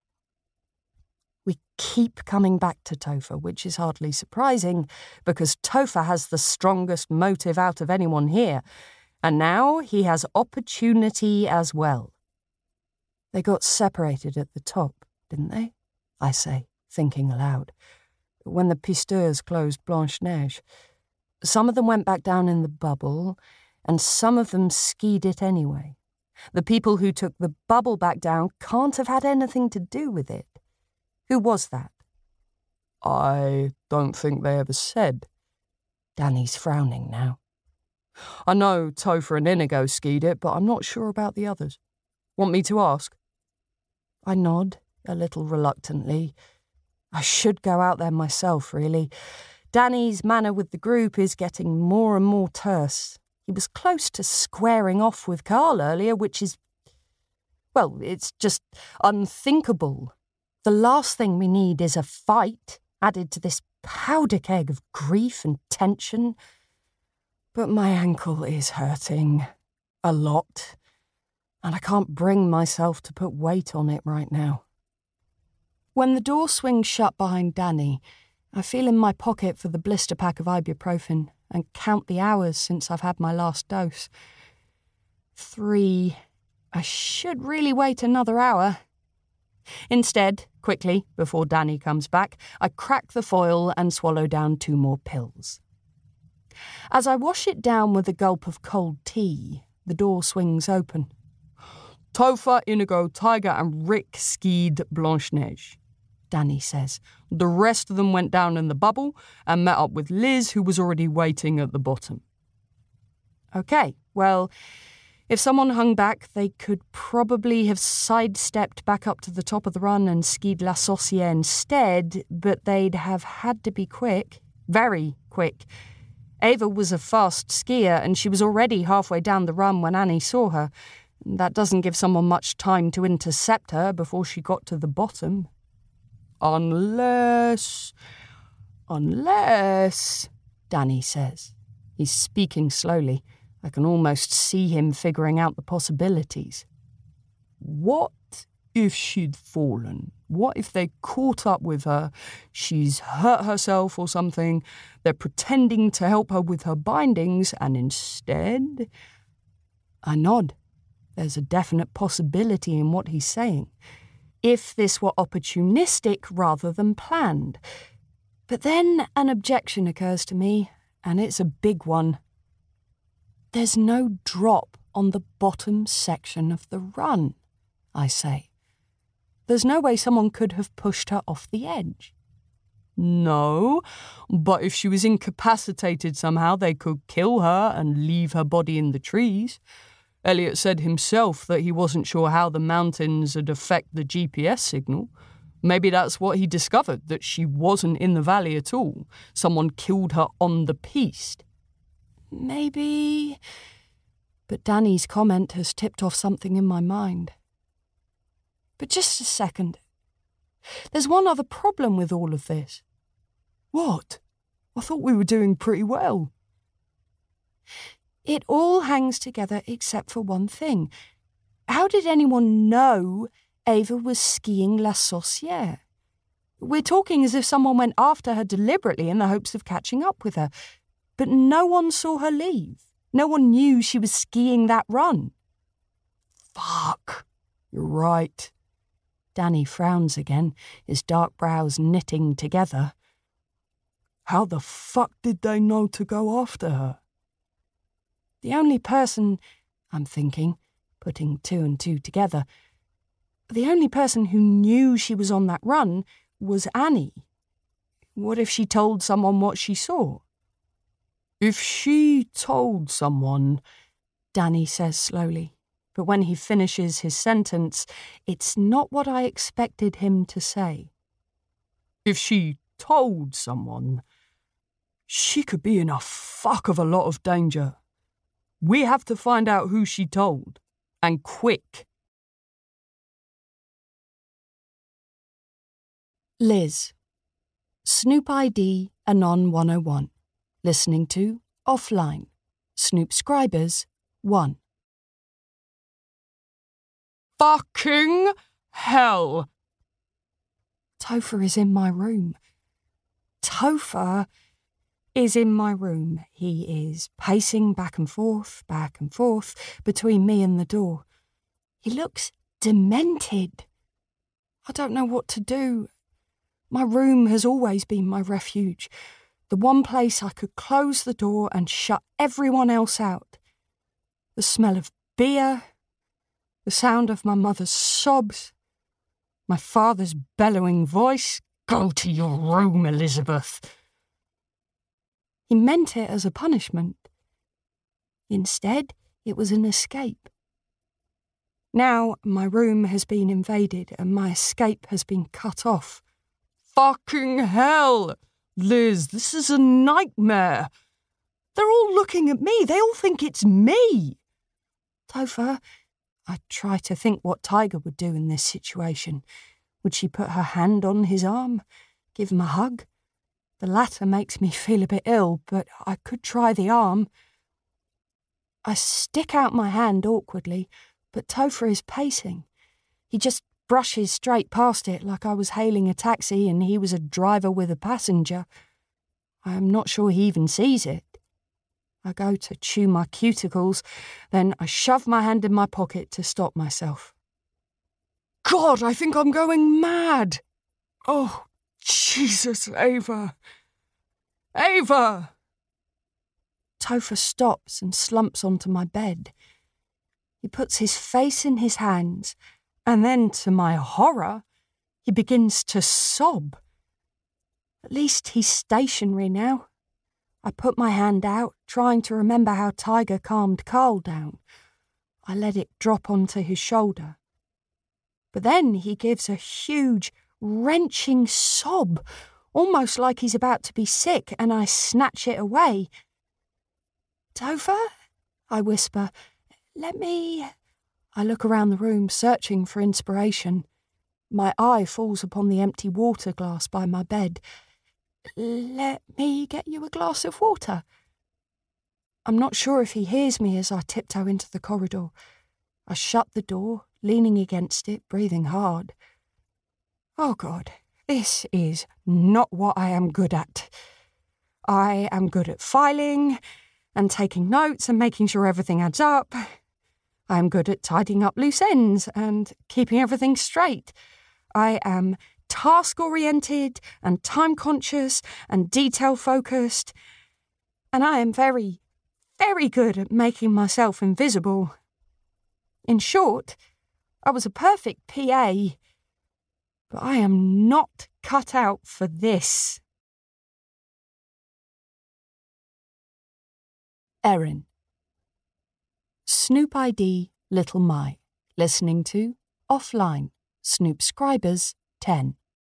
We keep coming back to Topher, which is hardly surprising, because Topher has the strongest motive out of anyone here, and now he has opportunity as well. They got separated at the top, didn't they? I say, thinking aloud. When the pisteurs closed Blanche-Neige. Some of them went back down in the bubble, and some of them skied it anyway. The people who took the bubble back down can't have had anything to do with it. Who was that? I don't think they ever said. Danny's frowning now. I know Topher and Inigo skied it, but I'm not sure about the others. Want me to ask? I nod, a little reluctantly. I should go out there myself, really. Danny's manner with the group is getting more and more terse. He was close to squaring off with Carl earlier, which is, well, it's just unthinkable. The last thing we need is a fight added to this powder keg of grief and tension. But my ankle is hurting a lot, and I can't bring myself to put weight on it right now. When the door swings shut behind Danny, I feel in my pocket for the blister pack of ibuprofen and count the hours since I've had my last dose. 3. I should really wait another hour. Instead, quickly, before Danny comes back, I crack the foil and swallow down 2 more pills. As I wash it down with a gulp of cold tea, the door swings open. Topher, Inigo, Tiger and Rick skied Blanche-Neige, Danny says. The rest of them went down in the bubble and met up with Liz, who was already waiting at the bottom. Okay, well, if someone hung back, they could probably have sidestepped back up to the top of the run and skied La Saucière instead, but they'd have had to be quick, very quick. Ava was a fast skier and she was already halfway down the run when Annie saw her. That doesn't give someone much time to intercept her before she got to the bottom. Unless, Danny says. He's speaking slowly. I can almost see him figuring out the possibilities. What if she'd fallen? What if they caught up with her? She's hurt herself or something. They're pretending to help her with her bindings, and instead... I nod. There's a definite possibility in what he's saying. If this were opportunistic rather than planned. But then an objection occurs to me, and it's a big one. There's no drop on the bottom section of the run, I say. There's no way someone could have pushed her off the edge. No, but if she was incapacitated somehow, they could kill her and leave her body in the trees. Elliot said himself that he wasn't sure how the mountains would affect the GPS signal. Maybe that's what he discovered, that she wasn't in the valley at all. Someone killed her on the piste. Maybe... But Danny's comment has tipped off something in my mind. But just a second. There's one other problem with all of this. What? I thought we were doing pretty well. It all hangs together except for one thing. How did anyone know Ava was skiing La Saucière? We're talking as if someone went after her deliberately in the hopes of catching up with her. But no one saw her leave. No one knew she was skiing that run. Fuck. You're right. Danny frowns again, his dark brows knitting together. How the fuck did they know to go after her? The only person, I'm thinking, putting 2 and 2 together, the only person who knew she was on that run was Annie. What if she told someone what she saw? If she told someone, Danny says slowly, but when he finishes his sentence, it's not what I expected him to say. If she told someone, she could be in a fuck of a lot of danger. We have to find out who she told, and quick. Liz. Snoop ID Anon 101. Listening to Offline. Snoop Scribers 1. Fucking hell! Topher is in my room. Topher is in my room. He is pacing back and forth between me and the door. He looks demented. I don't know what to do. My room has always been my refuge. The one place I could close the door and shut everyone else out. The smell of beer, the sound of my mother's sobs, my father's bellowing voice, "Go to your room, Elizabeth." He meant it as a punishment. Instead, it was an escape. Now my room has been invaded and my escape has been cut off. Fucking hell! Liz, this is a nightmare. They're all looking at me. They all think it's me. Topher, I try to think what Tiger would do in this situation. Would she put her hand on his arm? Give him a hug? The latter makes me feel a bit ill, but I could try the arm. I stick out my hand awkwardly, but Topher is pacing. He just brushes straight past it like I was hailing a taxi and he was a driver with a passenger. I am not sure he even sees it. I go to chew my cuticles, then I shove my hand in my pocket to stop myself. God, I think I'm going mad. Oh, Jesus, Ava. Ava! Topher stops and slumps onto my bed. He puts his face in his hands, and then, to my horror, he begins to sob. At least he's stationary now. I put my hand out, trying to remember how Tiger calmed Carl down. I let it drop onto his shoulder. But then he gives a huge, wrenching sob, almost like he's about to be sick, and I snatch it away. Topher? I whisper. Let me... I look around the room, searching for inspiration. My eye falls upon the empty water glass by my bed. Let me get you a glass of water. I'm not sure if he hears me as I tiptoe into the corridor. I shut the door, leaning against it, breathing hard. Oh God, this is not what I am good at. I am good at filing and taking notes and making sure everything adds up. I am good at tidying up loose ends and keeping everything straight. I am task-oriented and time-conscious and detail-focused. And I am very, very good at making myself invisible. In short, I was a perfect PA, but I am not cut out for this. Erin. Snoop ID Little My, listening to Offline, Snoop Scribers 10.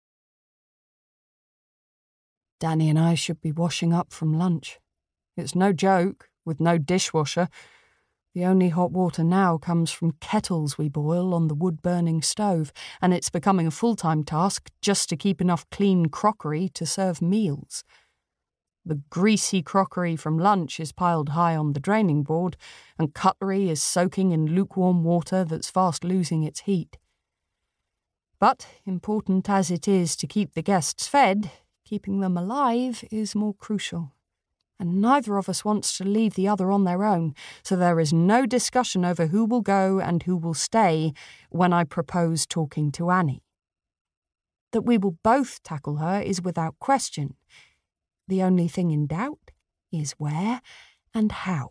Danny and I should be washing up from lunch. It's no joke, with no dishwasher. The only hot water now comes from kettles we boil on the wood-burning stove, and it's becoming a full-time task just to keep enough clean crockery to serve meals. The greasy crockery from lunch is piled high on the draining board, and cutlery is soaking in lukewarm water that's fast losing its heat. But, important as it is to keep the guests fed, keeping them alive is more crucial. And neither of us wants to leave the other on their own, so there is no discussion over who will go and who will stay when I propose talking to Annie. That we will both tackle her is without question. The only thing in doubt is where and how.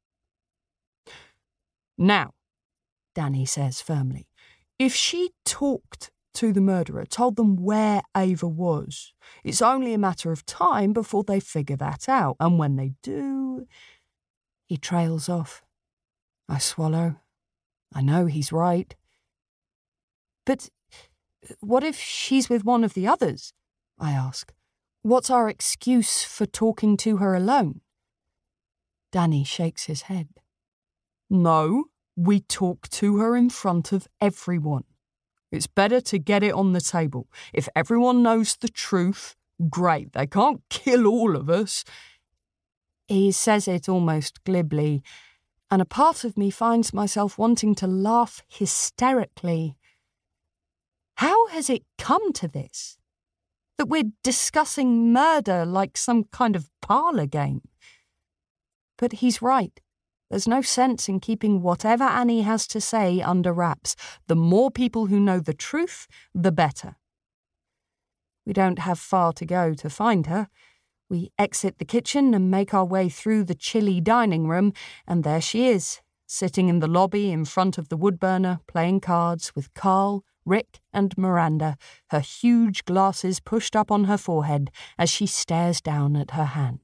Now, Danny says firmly, if she talked to the murderer, told them where Ava was, it's only a matter of time before they figure that out. And when they do... He trails off. I swallow. I know he's right. But what if she's with one of the others? I ask. What's our excuse for talking to her alone? Danny shakes his head. No, we talk to her in front of everyone. It's better to get it on the table. If everyone knows the truth, great. They can't kill all of us. He says it almost glibly, and a part of me finds myself wanting to laugh hysterically. How has it come to this? That we're discussing murder like some kind of parlour game? But he's right. There's no sense in keeping whatever Annie has to say under wraps. The more people who know the truth, the better. We don't have far to go to find her. We exit the kitchen and make our way through the chilly dining room, and there she is, sitting in the lobby in front of the woodburner, playing cards with Carl, Rick and Miranda, her huge glasses pushed up on her forehead as she stares down at her hand.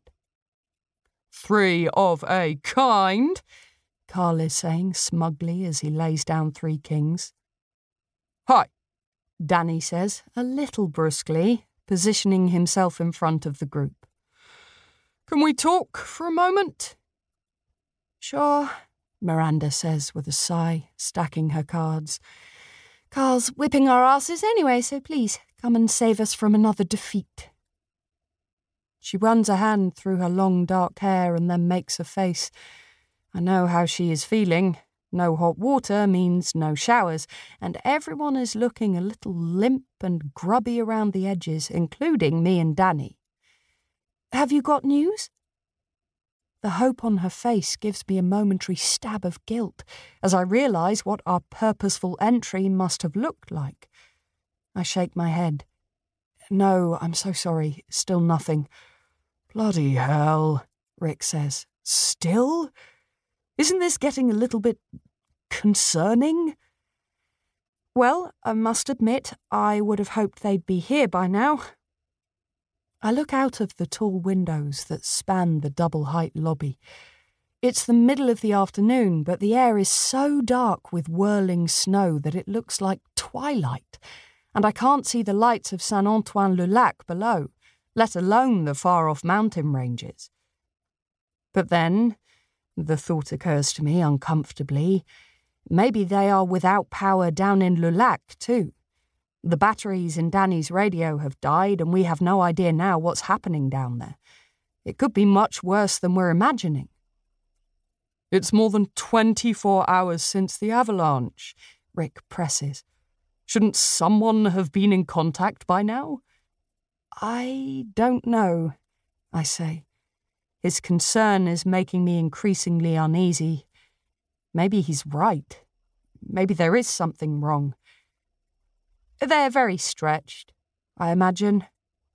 3 of a kind, Carl is saying smugly as he lays down 3 kings. Hi, Danny says, a little brusquely, positioning himself in front of the group. Can we talk for a moment? Sure, Miranda says with a sigh, stacking her cards. Carl's whipping our asses anyway, so please, come and save us from another defeat. She runs a hand through her long dark hair and then makes a face. I know how she is feeling. No hot water means no showers, and everyone is looking a little limp and grubby around the edges, including me and Danny. Have you got news? The hope on her face gives me a momentary stab of guilt as I realise what our purposeful entry must have looked like. I shake my head. No, I'm so sorry. Still nothing. Bloody hell, Rick says. Still? Isn't this getting a little bit concerning? Well, I must admit, I would have hoped they'd be here by now. I look out of the tall windows that span the double-height lobby. It's the middle of the afternoon, but the air is so dark with whirling snow that it looks like twilight, and I can't see the lights of Saint-Antoine-le-Lac below, let alone the far-off mountain ranges. But then, the thought occurs to me uncomfortably, maybe they are without power down in Le Lac too. The batteries in Danny's radio have died and we have no idea now what's happening down there. It could be much worse than we're imagining. It's more than 24 hours since the avalanche, Rick presses. Shouldn't someone have been in contact by now? I don't know, I say. His concern is making me increasingly uneasy. Maybe he's right. Maybe there is something wrong. They're very stretched, I imagine.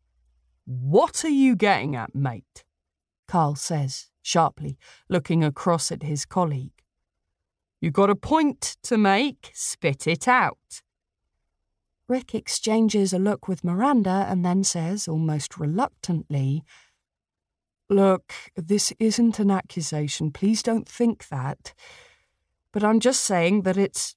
What are you getting at, mate? Carl says, sharply, looking across at his colleague. You got a point to make, spit it out. Rick exchanges a look with Miranda and then says, almost reluctantly, Look, this isn't an accusation, please don't think that. But I'm just saying that it's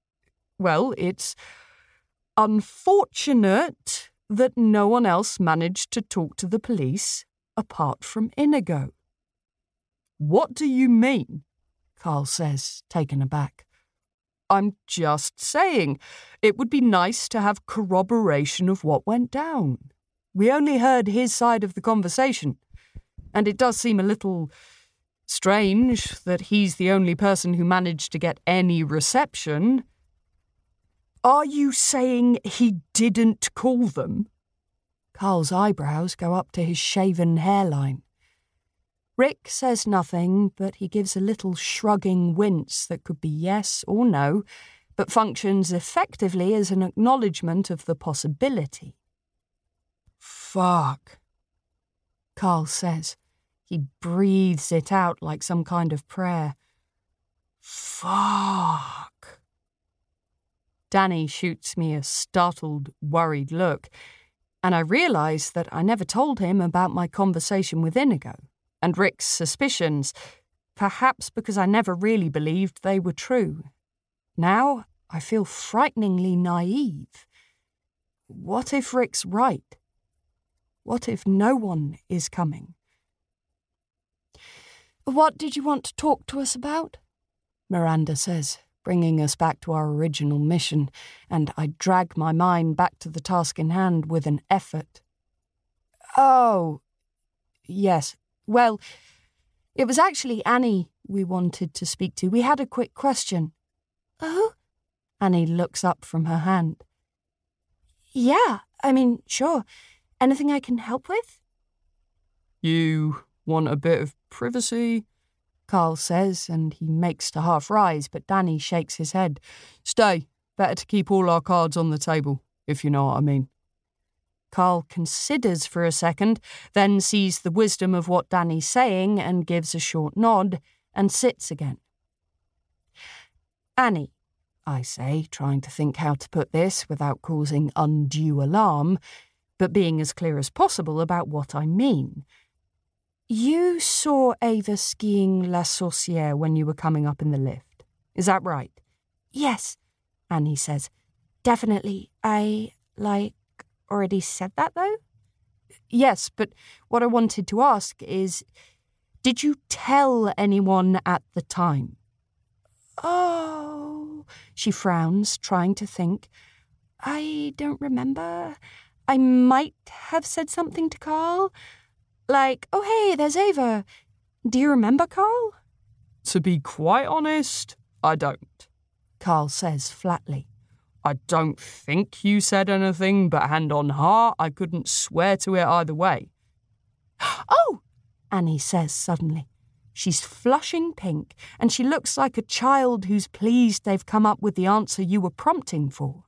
unfortunate that no one else managed to talk to the police apart from Inigo. What do you mean? Carl says, taken aback. I'm just saying, it would be nice to have corroboration of what went down. We only heard his side of the conversation, and it does seem a little strange that he's the only person who managed to get any reception. Are you saying he didn't call them? Carl's eyebrows go up to his shaven hairline. Rick says nothing, but he gives a little shrugging wince that could be yes or no, but functions effectively as an acknowledgement of the possibility. Fuck, Carl says. He breathes it out like some kind of prayer. Fuck. Danny shoots me a startled, worried look, and I realise that I never told him about my conversation with Inigo, and Rick's suspicions, perhaps because I never really believed they were true. Now I feel frighteningly naive. What if Rick's right? What if no one is coming? What did you want to talk to us about? Miranda says, bringing us back to our original mission, and I drag my mind back to the task in hand with an effort. Oh, yes. Well, it was actually Annie we wanted to speak to. We had a quick question. Oh? Annie looks up from her hand. Yeah, sure. Anything I can help with? You want a bit of privacy? Carl says, and he makes to half rise, but Danny shakes his head. Stay. Better to keep all our cards on the table, if you know what I mean. Carl considers for a second, then sees the wisdom of what Danny's saying and gives a short nod and sits again. Annie, I say, trying to think how to put this without causing undue alarm, but being as clear as possible about what I mean. You saw Ava skiing La Sorcière when you were coming up in the lift. Is that right? Yes, Annie says. Definitely. I, already said that, though? Yes, but what I wanted to ask is, did you tell anyone at the time? Oh, she frowns, trying to think. I don't remember. I might have said something to Carl. Like, oh hey, there's Ava. Do you remember, Carl? To be quite honest, I don't, Carl says flatly. I don't think you said anything, but hand on heart, I couldn't swear to it either way. Oh, Annie says suddenly. She's flushing pink, and she looks like a child who's pleased they've come up with the answer you were prompting for.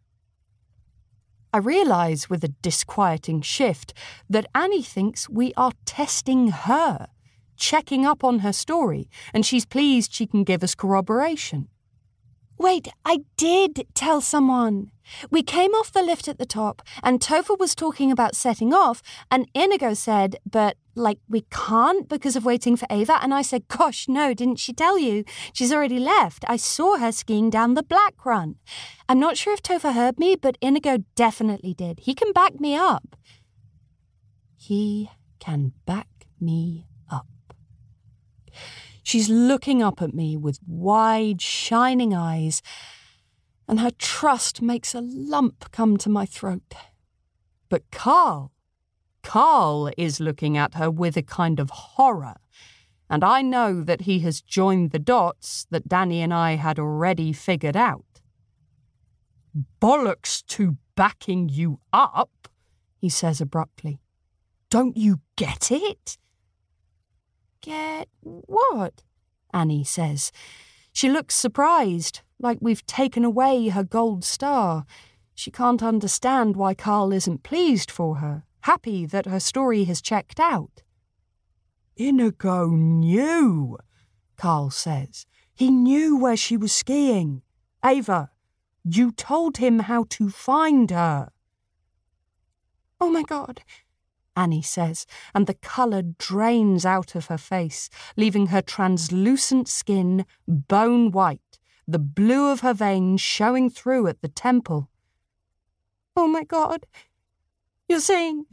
I realise with a disquieting shift that Annie thinks we are testing her, checking up on her story, and she's pleased she can give us corroboration. Wait, I did tell someone. We came off the lift at the top, and Topher was talking about setting off, and Inigo said, but, we can't because of waiting for Ava, and I said, gosh, no, didn't she tell you? She's already left. I saw her skiing down the Black Run. I'm not sure if Topher heard me, but Inigo definitely did. He can back me up. He can back me up. She's looking up at me with wide, shining eyes, and her trust makes a lump come to my throat. But Carl is looking at her with a kind of horror, and I know that he has joined the dots that Danny and I had already figured out. Bollocks to backing you up, he says abruptly. Don't you get it? Get what? Annie says. She looks surprised, like we've taken away her gold star. She can't understand why Carl isn't pleased for her, happy that her story has checked out. Inigo knew, Carl says. He knew where she was skiing. Ava, you told him how to find her. Oh my God, Annie says, and the colour drains out of her face, leaving her translucent skin bone white, the blue of her veins showing through at the temple. Oh my God, You're saying...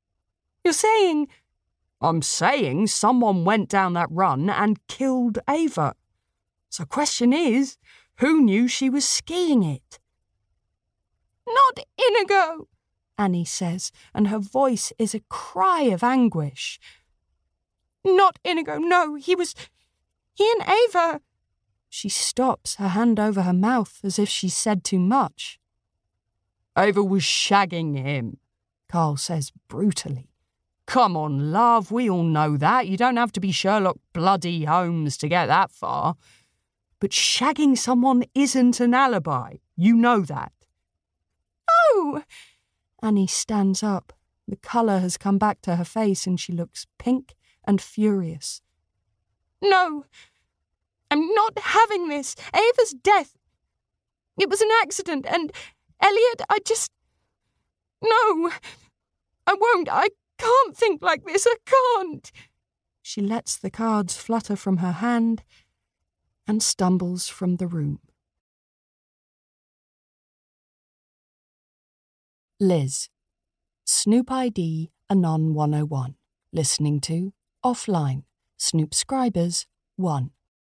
I'm saying someone went down that run and killed Ava. So question is, who knew she was skiing it? Not Inigo, Annie says, and her voice is a cry of anguish. Not Inigo, no, he and Ava. She stops, her hand over her mouth as if she said too much. Ava was shagging him, Carl says brutally. Come on, love, we all know that. You don't have to be Sherlock bloody Holmes to get that far. But shagging someone isn't an alibi. You know that. Oh! Annie stands up. The colour has come back to her face and she looks pink and furious. No, I'm not having this. Ava's death. It was an accident, and Elliot, No, I won't. I can't think like this. I can't. She lets the cards flutter from her hand and stumbles from the room. Liz. Snoop ID Anon 101. Listening to Offline. Snoopscribers 1.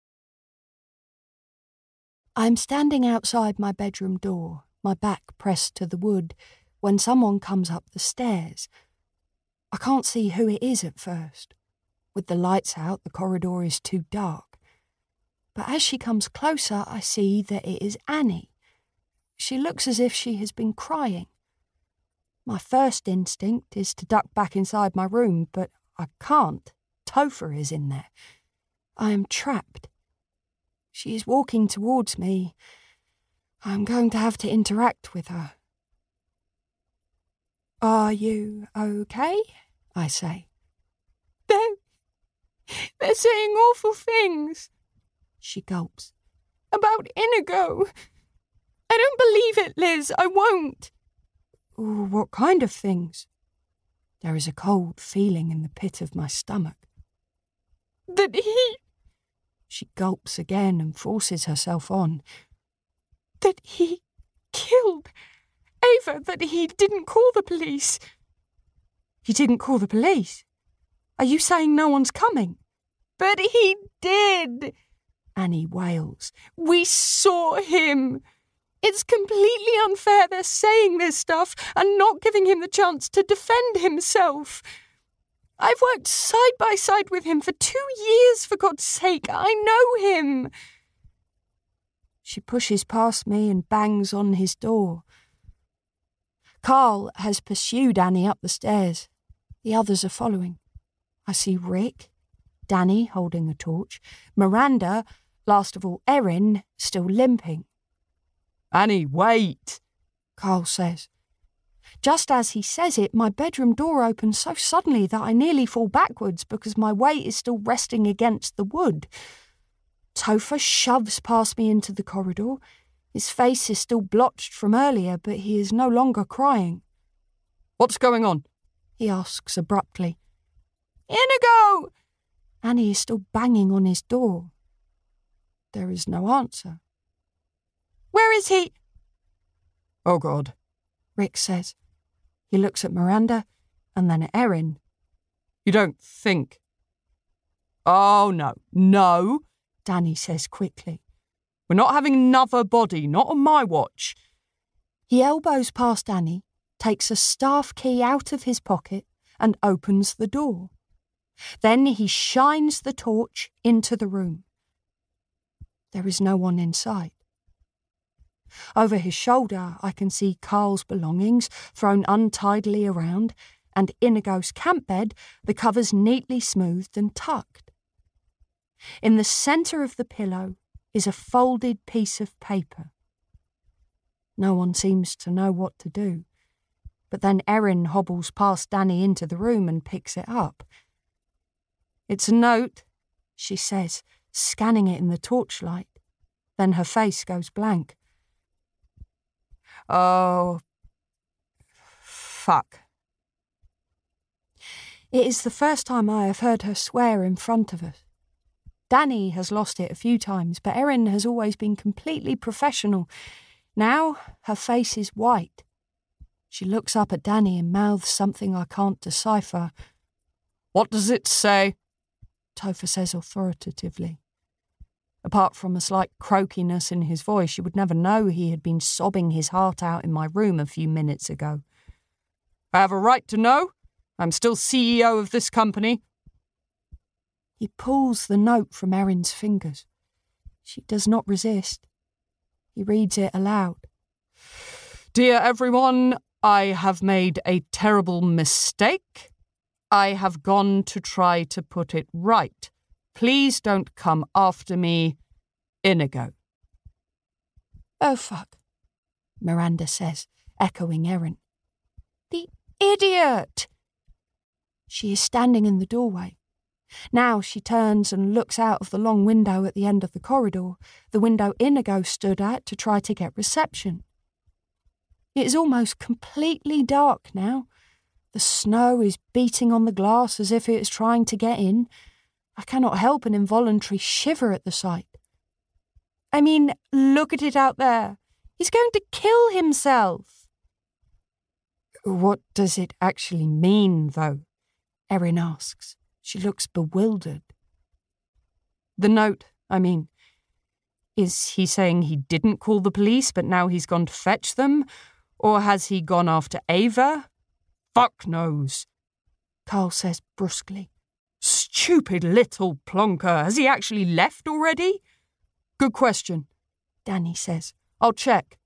I'm standing outside my bedroom door, my back pressed to the wood, when someone comes up the stairs. I can't see who it is at first. With the lights out, the corridor is too dark. But as she comes closer, I see that it is Annie. She looks as if she has been crying. My first instinct is to duck back inside my room, but I can't. Topher is in there. I am trapped. She is walking towards me. I am going to have to interact with her. Are you okay? I say. They're saying awful things. She gulps. About Inigo. I don't believe it, Liz. I won't. What kind of things? There is a cold feeling in the pit of my stomach. That he... She gulps again and forces herself on. That he killed Ava, that he didn't call the police. He didn't call the police? Are you saying no one's coming? But he did, Annie wails. We saw him. It's completely unfair they're saying this stuff and not giving him the chance to defend himself. I've worked side by side with him for 2 years, for God's sake. I know him. She pushes past me and bangs on his door. Carl has pursued Annie up the stairs. The others are following. I see Rick, Danny holding a torch, Miranda, last of all Erin, still limping. Annie, wait, Carl says. Just as he says it, my bedroom door opens so suddenly that I nearly fall backwards because my weight is still resting against the wood. Topher shoves past me into the corridor. His face is still blotched from earlier, but he is no longer crying. What's going on? He asks abruptly. Inigo! Annie is still banging on his door. There is no answer. Where is he? Oh, God, Rick says. He looks at Miranda and then at Erin. You don't think... Oh, no, Danny says quickly. We're not having another body, not on my watch. He elbows past Annie, takes a staff key out of his pocket and opens the door. Then he shines the torch into the room. There is no one inside. Over his shoulder, I can see Carl's belongings thrown untidily around and Inigo's camp bed, the covers neatly smoothed and tucked. In the centre of the pillow is a folded piece of paper. No one seems to know what to do, but then Erin hobbles past Danny into the room and picks it up. It's a note, she says, scanning it in the torchlight. Then her face goes blank. Oh, fuck. It is the first time I have heard her swear in front of us. Danny has lost it a few times, but Erin has always been completely professional. Now her face is white. She looks up at Danny and mouths something I can't decipher. What does it say? Topher says authoritatively. Apart from a slight croakiness in his voice, you would never know he had been sobbing his heart out in my room a few minutes ago. I have a right to know. I'm still CEO of this company. He pulls the note from Erin's fingers. She does not resist. He reads it aloud. Dear everyone, I have made a terrible mistake. I have gone to try to put it right. Please don't come after me, Inigo. Oh, fuck, Miranda says, echoing Erin. The idiot! She is standing in the doorway. Now she turns and looks out of the long window at the end of the corridor, the window Inigo stood at to try to get reception. It is almost completely dark now. The snow is beating on the glass as if it is trying to get in. I cannot help an involuntary shiver at the sight. I mean, look at it out there. He's going to kill himself. What does it actually mean, though? Erin asks. She looks bewildered. The note, I mean. Is he saying he didn't call the police, but now he's gone to fetch them? Or has he gone after Ava? Fuck knows, Carl says brusquely. Stupid little plonker. Has he actually left already? Good question, Danny says. I'll check.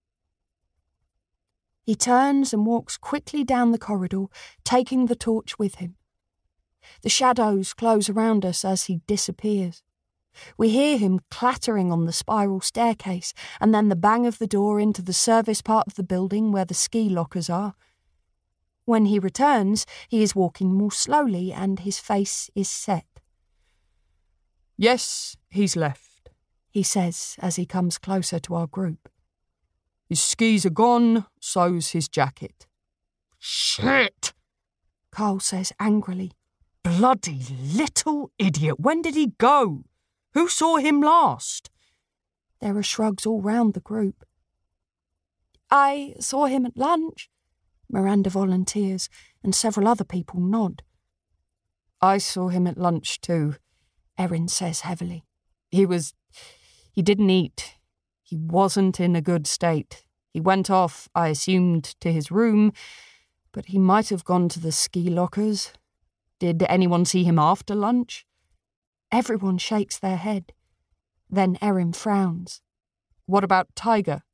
He turns and walks quickly down the corridor, taking the torch with him. The shadows close around us as he disappears. We hear him clattering on the spiral staircase and then the bang of the door into the service part of the building where the ski lockers are. When he returns, he is walking more slowly and his face is set. Yes, he's left, he says as he comes closer to our group. His skis are gone, so's his jacket. Shit! Carl says angrily. Bloody little idiot. When did he go? Who saw him last? There are shrugs all round the group. I saw him at lunch, Miranda volunteers, and several other people nod. I saw him at lunch too, Erin says heavily. He didn't eat. He wasn't in a good state. He went off, I assumed, to his room, but he might have gone to the ski lockers. Did anyone see him after lunch? Everyone shakes their head. Then Erin frowns. What about Tiger?